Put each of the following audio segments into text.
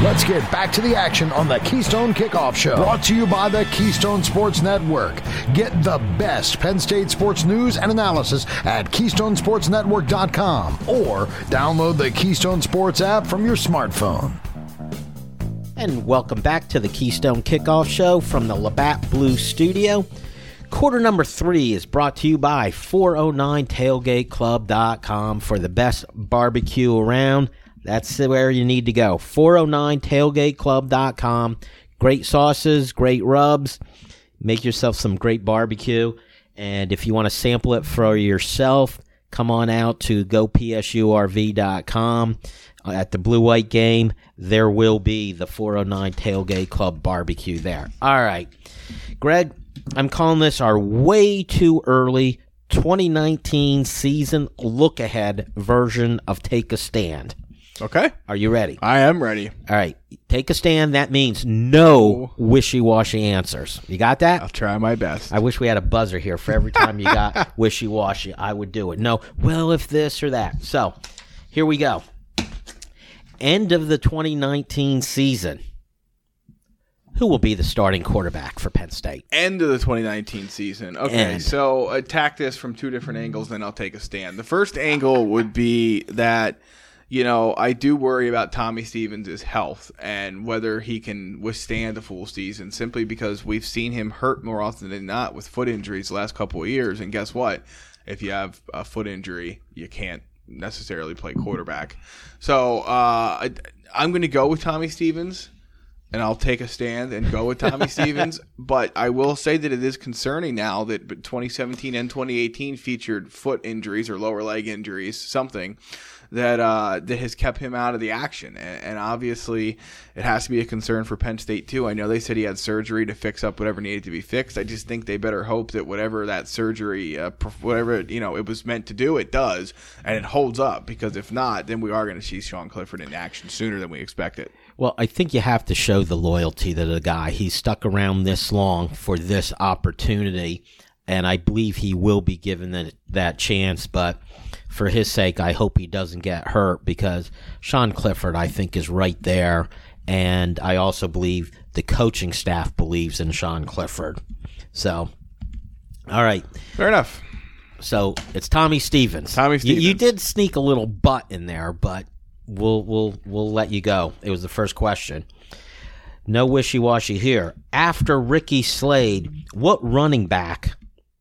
Let's get back to the action on the Keystone Kickoff Show. Brought to you by the Keystone Sports Network. Get the best Penn State sports news and analysis at KeystonesportsNetwork.com or download the Keystone Sports app from your smartphone. And welcome back to the Keystone Kickoff Show from the Labatt Blue Studio. Quarter number 3 is brought to you by 409tailgateclub.com for the best barbecue around. That's where you need to go. 409tailgateclub.com. Great sauces, great rubs. Make yourself some great barbecue. And if you want to sample it for yourself, come on out to gopsurv.com. At the Blue-White game, there will be the 409 Tailgate Club barbecue there. All right. Greg, I'm calling this our way too early 2019 season look-ahead version of Take a Stand. Okay. Are you ready? I am ready. All right. Take a stand. That means no wishy-washy answers. You got that? I'll try my best. I wish we had a buzzer here for every time you got wishy-washy. I would do it. No, well, if this or that. So, here we go. End of the 2019 season. Who will be the starting quarterback for Penn State? End of the 2019 season. Okay, so attack this from two different angles, then I'll take a stand. The first angle would be that, you know, I do worry about Tommy Stevens' health and whether he can withstand a full season, simply because we've seen him hurt more often than not with foot injuries the last couple of years. And guess what? If you have a foot injury, you can't necessarily play quarterback. So I'm going to go with Tommy Stevens, and I'll take a stand and go with Tommy Stevens. But I will say that it is concerning now that 2017 and 2018 featured foot injuries or lower leg injuries, something that has kept him out of the action. And obviously it has to be a concern for Penn State too. I know they said he had surgery to fix up whatever needed to be fixed. I just think they better hope that whatever that surgery, whatever it was meant to do, it does, and it holds up, because if not, then we are going to see Sean Clifford in action sooner than we expected. Well, I think you have to show the loyalty to the guy. He's stuck around this long for this opportunity, and I believe he will be given that chance, but for his sake, I hope he doesn't get hurt, because Sean Clifford, I think, is right there. And I also believe the coaching staff believes in Sean Clifford. So, all right. Fair enough. So it's Tommy Stevens. Tommy Stevens. You did sneak a little butt in there, but we'll let you go. It was the first question. No wishy-washy here. After Ricky Slade, what running back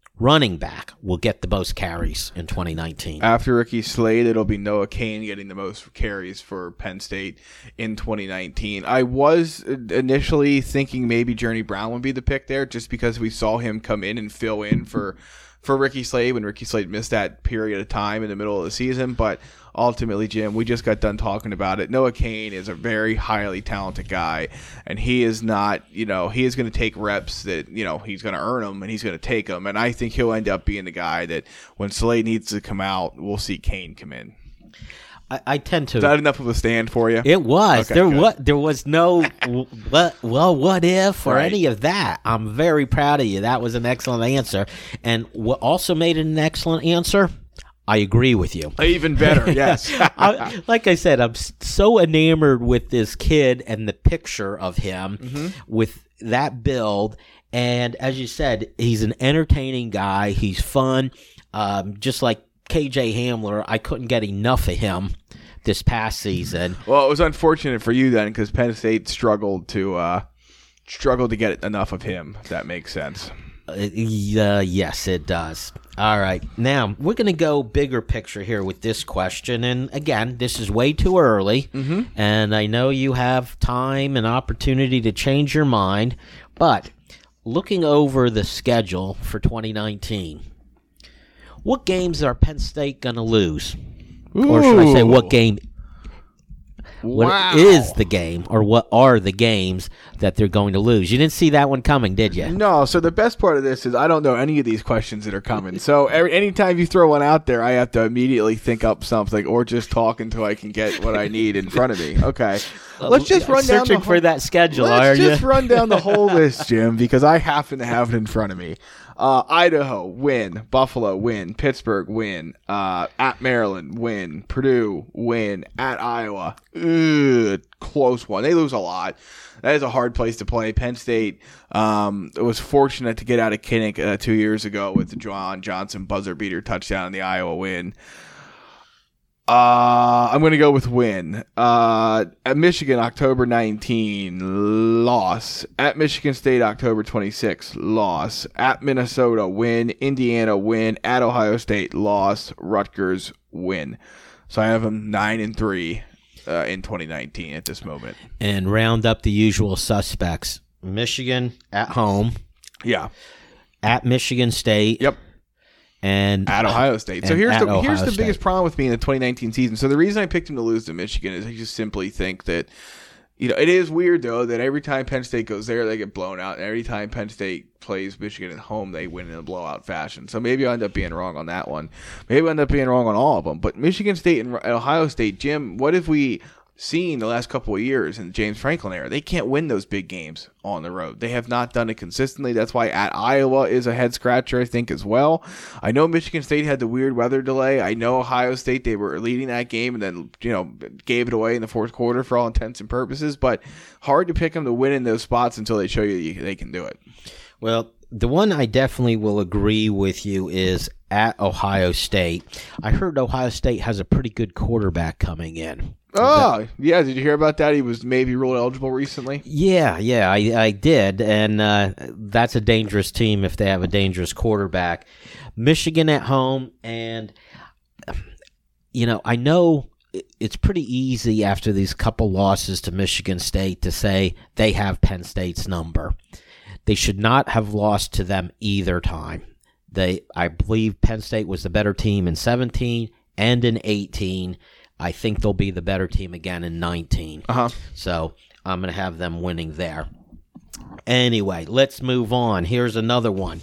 will get the most carries in 2019? After Ricky Slade, it'll be Noah Cain getting the most carries for Penn State in 2019. I was initially thinking maybe Journey Brown would be the pick there, just because we saw him come in and fill in for Ricky Slade when Ricky Slade missed that period of time in the middle of the season. But ultimately, Jim, we just got done talking about it. Noah Cain is a very highly talented guy, and he is not, he is going to take reps that, he's going to earn them, and he's going to take them. And I think he'll end up being the guy that when Slade needs to come out, we'll see Cain come in. I tend to. Is that enough of a stand for you? It was. Okay, there was no what if or any of that. I'm very proud of you. That was an excellent answer. And what also made it an excellent answer, I agree with you. Even better, yes. Like I said, I'm so enamored with this kid and the picture of him with that build. And as you said, he's an entertaining guy. He's fun. Just like KJ Hamler, I couldn't get enough of him this past season. Well, it was unfortunate for you then, because Penn State struggled to get enough of him, if that makes sense. Yes, it does. All right. Now, we're going to go bigger picture here with this question. And again, this is way too early. And I know you have time and opportunity to change your mind. But looking over the schedule for 2019, what games are Penn State going to lose? Ooh. Or should I say what game? What is the game, or what are the games that they're going to lose? You didn't see that one coming, did you? No, so the best part of this is I don't know any of these questions that are coming. So anytime you throw one out there, I have to immediately think up something or just talk until I can get what I need in front of me. Okay. Let's just run down searching for that schedule, are you? Let's just run down the whole list, Jim, because I happen to have it in front of me. Idaho, win. Buffalo, win. Pittsburgh, win. At Maryland, win. Purdue, win. At Iowa, close one. They lose a lot. That is a hard place to play. Penn State was fortunate to get out of Kinnick 2 years ago with the John Johnson buzzer beater touchdown in the Iowa win. I'm going to go with win. At Michigan, October 19, loss. At Michigan State, October 26, loss. At Minnesota, win. Indiana, win. At Ohio State, loss. Rutgers, win. So I have them 9-3 in 2019 at this moment. And round up the usual suspects. Michigan at home. Yeah. At Michigan State. Yep. And at Ohio State. So here's the State. biggest problem with me in the 2019 season. So the reason I picked him to lose to Michigan is I just simply think that, it is weird though that every time Penn State goes there, they get blown out, and every time Penn State plays Michigan at home, they win in a blowout fashion. So maybe I end up being wrong on that one. Maybe I end up being wrong on all of them. But Michigan State and Ohio State, Jim, what have we seen the last couple of years in the James Franklin era? They can't win those big games on the road. They have not done it consistently. That's why at Iowa is a head scratcher, I think, as well. I know Michigan State had the weird weather delay. I know Ohio State, they were leading that game and then, gave it away in the fourth quarter for all intents and purposes, but hard to pick them to win in those spots until they show you they can do it. Well, the one I definitely will agree with you is at Ohio State. I heard Ohio State has a pretty good quarterback coming in. Oh, yeah. Did you hear about that? He was maybe ruled eligible recently. Yeah, I did. And that's a dangerous team if they have a dangerous quarterback. Michigan at home. And, I know it's pretty easy after these couple losses to Michigan State to say they have Penn State's number. They should not have lost to them either time. I believe Penn State was the better team in 17 and in 18. I think they'll be the better team again in 19. So I'm going to have them winning there. Anyway, let's move on. Here's another one.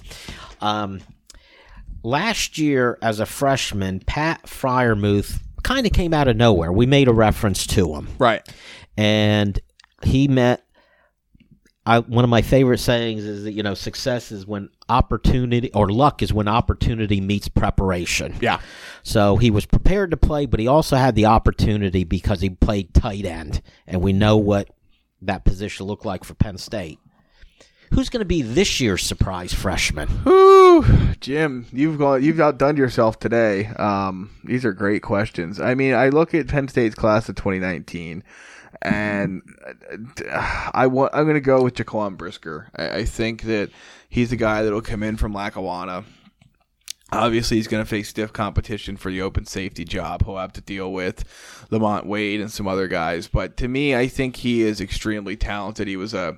Last year, as a freshman, Pat Freiermuth kind of came out of nowhere. We made a reference to him. Right. And he met... one of my favorite sayings is that, success is when opportunity, or luck is when opportunity meets preparation. Yeah. So he was prepared to play, but he also had the opportunity because he played tight end, and we know what that position looked like for Penn State. Who's going to be this year's surprise freshman? Whew, Jim, you've outdone yourself today. These are great questions. I mean, I look at Penn State's class of 2019. And I'm going to go with Jaquan Brisker. I think that he's the guy that will come in from Lackawanna. Obviously, he's going to face stiff competition for the open safety job. He'll have to deal with Lamont Wade and some other guys. But to me, I think he is extremely talented. He was I'm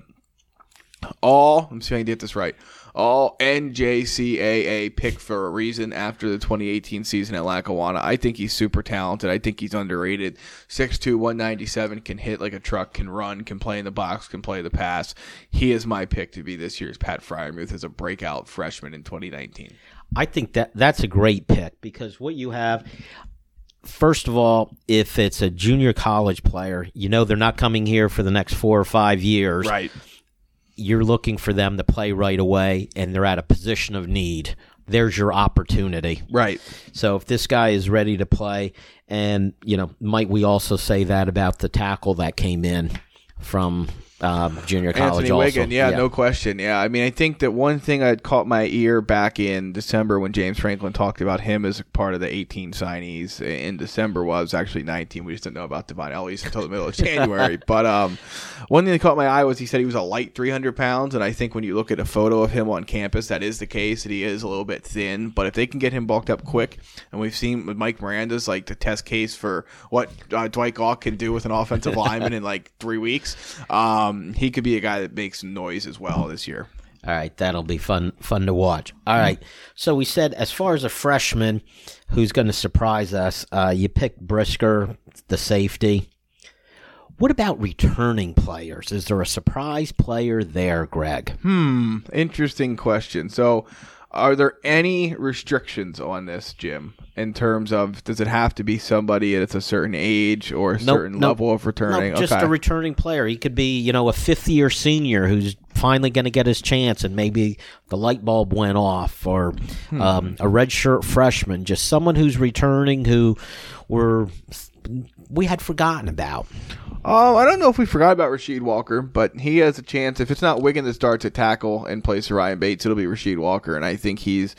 saying to get this right, all NJCAA pick for a reason after the 2018 season at Lackawanna. I think he's super talented. I think he's underrated. 6'2", 197, can hit like a truck, can run, can play in the box, can play the pass. He is my pick to be this year's Pat Freiermuth as a breakout freshman in 2019. I think that's a great pick because what you have, first of all, if it's a junior college player, they're not coming here for the next 4 or 5 years. Right. You're looking for them to play right away, and they're at a position of need. There's your opportunity. Right. So if this guy is ready to play, and, might we also say that about the tackle that came in from junior college Anthony also? Wiggin, yeah, no question. Yeah, I mean, I think that one thing that caught my ear back in December when James Franklin talked about him as a part of the 18 signees in December was actually 19. We just didn't know about Devon Ellies until the middle of January. But one thing that caught my eye was he said he was a light 300 pounds, and I think when you look at a photo of him on campus, that is the case, that he is a little bit thin. But if they can get him bulked up quick, and we've seen with Mike Miranda's like the test case for what Dwight Gauck can do with an offensive lineman in like 3 weeks, he could be a guy that makes some noise as well this year. All right, that'll be fun to watch. All right, so we said as far as a freshman who's going to surprise us, you picked Brisker, the safety. What about returning players? Is there a surprise player there, Greg? Interesting question. So are there any restrictions on this, Jim, in terms of does it have to be somebody at a certain age or a certain level of returning? No, just a returning player. He could be, a fifth-year senior who's finally going to get his chance and maybe the light bulb went off, or a redshirt freshman, just someone who's returning who we had forgotten about? I don't know if we forgot about Rasheed Walker, but he has a chance. If it's not Wiggins that starts at tackle in place of Ryan Bates, it'll be Rasheed Walker, and I think he's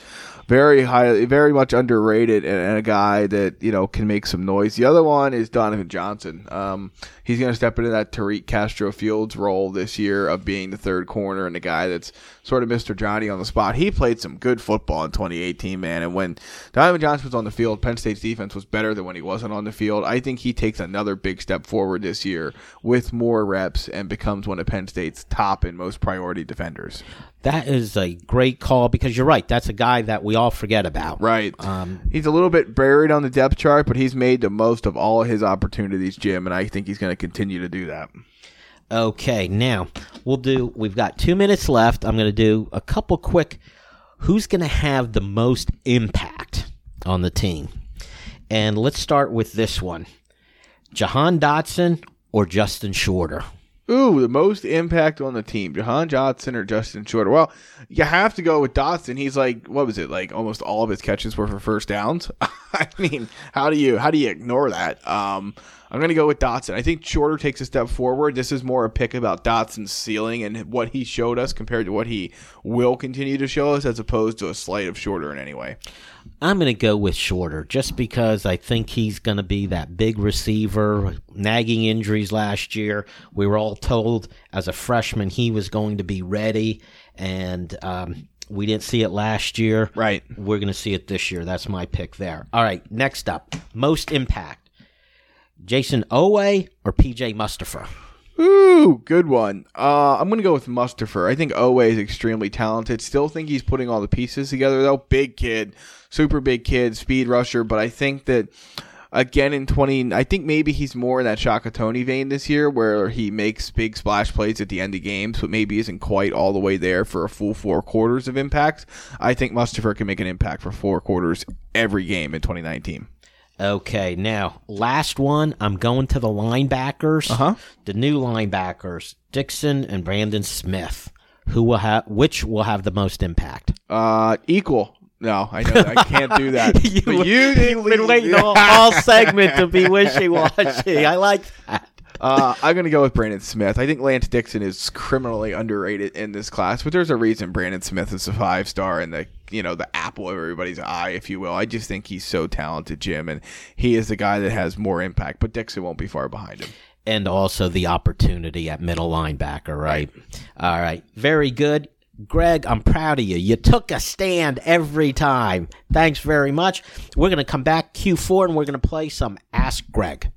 very much underrated, and a guy that, you know, can make some noise. The other one is Donovan Johnson. He's going to step into that Tariq Castro Fields role this year of being the third corner and the guy that's sort of Mr. Johnny on the spot. He played some good football in 2018, man, and when Donovan Johnson was on the field, Penn State's defense was better than when he wasn't on the field. I think he takes another big step forward this year with more reps and becomes one of Penn State's top and most priority defenders. That is a great call, because you're right. That's a guy that we all forget about. Right. He's a little bit buried on the depth chart, but he's made the most of all of his opportunities, Jim, and I think he's going to continue to do that. Okay, now we've got 2 minutes left. I'm going to do a couple quick, who's going to have the most impact on the team? And let's start with this one. Jahan Dotson or Justin Shorter? Ooh, the most impact on the team, Jahan Dotson or Justin Shorter? Well, you have to go with Dotson. He's like, what was it, like almost all of his catches were for first downs? I mean, how do you ignore that? I'm going to go with Dotson. I think Shorter takes a step forward. This is more a pick about Dotson's ceiling and what he showed us compared to what he will continue to show us, as opposed to a slight of Shorter in any way. I'm going to go with Shorter just because I think he's going to be that big receiver. Nagging injuries last year. We were all told as a freshman he was going to be ready, and we didn't see it last year. Right. We're going to see it this year. That's my pick there. All right, next up, most impact. Jason Owe or PJ Mustipher? Ooh, good one. I'm going to go with Mustipher. I think Owe is extremely talented. Still think he's putting all the pieces together, though. Big kid, super big kid, speed rusher. But I think that, again, I think maybe he's more in that Shaka Toney vein this year, where he makes big splash plays at the end of games, but maybe isn't quite all the way there for a full 4 quarters of impact. I think Mustipher can make an impact for 4 quarters every game in 2019. Okay, now, last one, I'm going to the linebackers. The new linebackers, Dixon and Brandon Smith. Which will have the most impact? Equal. No, I know that. I can't do that. You've been waiting all segment to be wishy-washy. I like that. I'm going to go with Brandon Smith. I think Lance Dixon is criminally underrated in this class, but there's a reason Brandon Smith is a 5-star and the apple of everybody's eye, if you will. I just think he's so talented, Jim, and he is the guy that has more impact, but Dixon won't be far behind him. And also the opportunity at middle linebacker, right? All right. Very good. Greg, I'm proud of you. You took a stand every time. Thanks very much. We're going to come back Q4, and we're going to play some Ask Greg.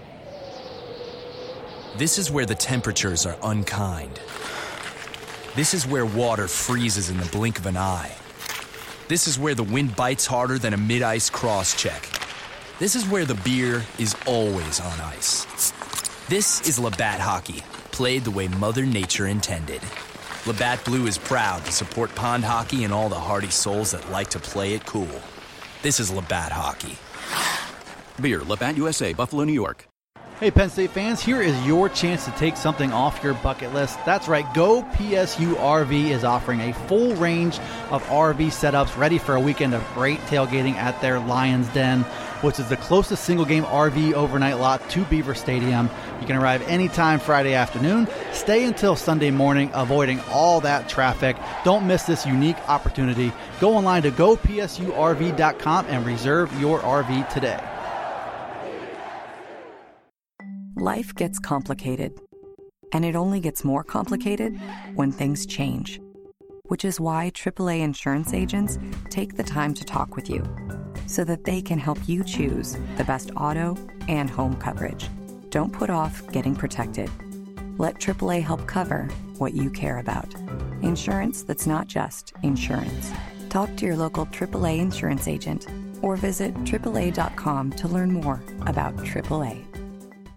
This is where the temperatures are unkind. This is where water freezes in the blink of an eye. This is where the wind bites harder than a mid-ice cross-check. This is where the beer is always on ice. This is Labatt Hockey, played the way Mother Nature intended. Labatt Blue is proud to support pond hockey and all the hardy souls that like to play it cool. This is Labatt Hockey. Beer, Labatt USA, Buffalo, New York. Hey, Penn State fans, here is your chance to take something off your bucket list. That's right, Go PSU RV is offering a full range of RV setups ready for a weekend of great tailgating at their Lions Den, which is the closest single-game RV overnight lot to Beaver Stadium. You can arrive anytime Friday afternoon, stay until Sunday morning, avoiding all that traffic. Don't miss this unique opportunity. Go online to gopsurv.com and reserve your RV today. Life gets complicated, and it only gets more complicated when things change, which is why AAA insurance agents take the time to talk with you so that they can help you choose the best auto and home coverage. Don't put off getting protected. Let AAA help cover what you care about. Insurance that's not just insurance. Talk to your local AAA insurance agent or visit AAA.com to learn more about AAA.